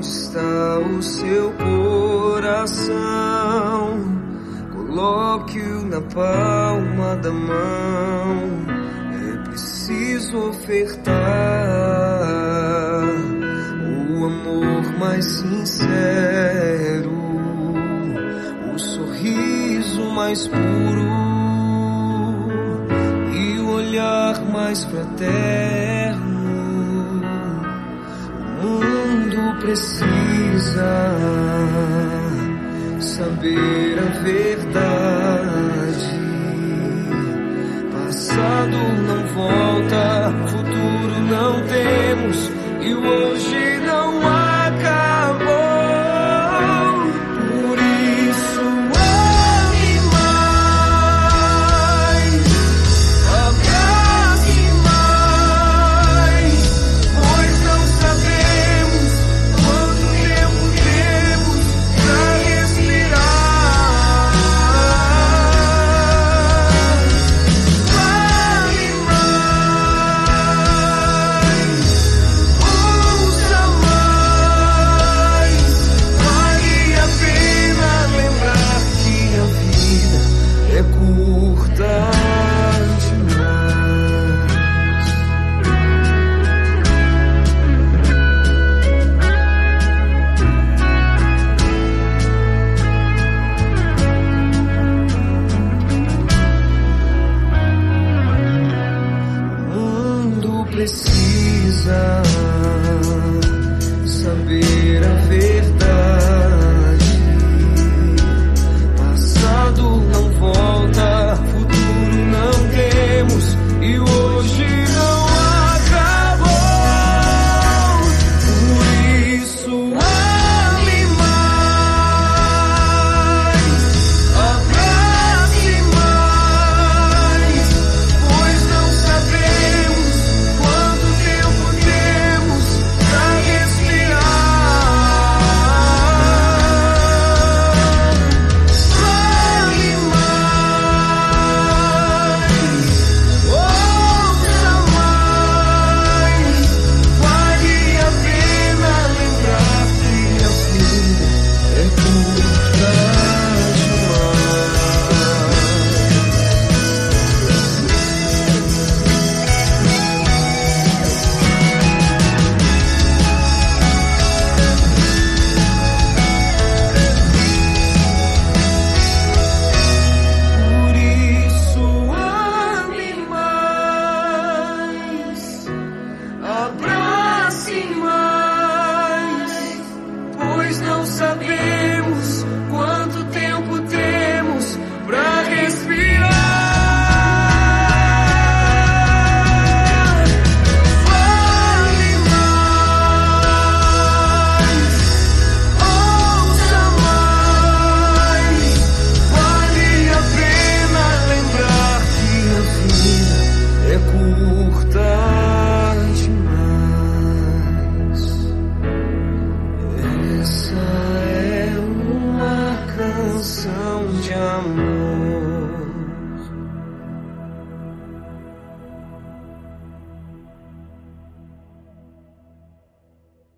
está o seu coração? Coloque-o na palma da mão. É preciso ofertar o amor mais sincero, o sorriso mais puro e o olhar mais fraterno. O mundo precisa saber a verdade. Passado não volta, futuro não temos e o hoje não acabou. Por isso ame mais, abrace mais, pois não sabemos quanto tempo temos pra respirar. Vale mais, ouça mais, vale a pena lembrar que a vida é curta demais. O mundo precisa saber a verdade. Passado não volta, futuro não temos e o hoje não acabou. Por isso ame mais, abrace mais, pois não sabemos quanto tempo temos pra respirar. Vale mais, ouça mais, vale a pena lembrar que a vida é curta Por isso ame mais, abrace mais, pois não sabemos quanto tempo temos pra respirar. Vale mais, ouça mais, vale a pena lembrar que a vida é curta demais. Essa é uma canção de amor.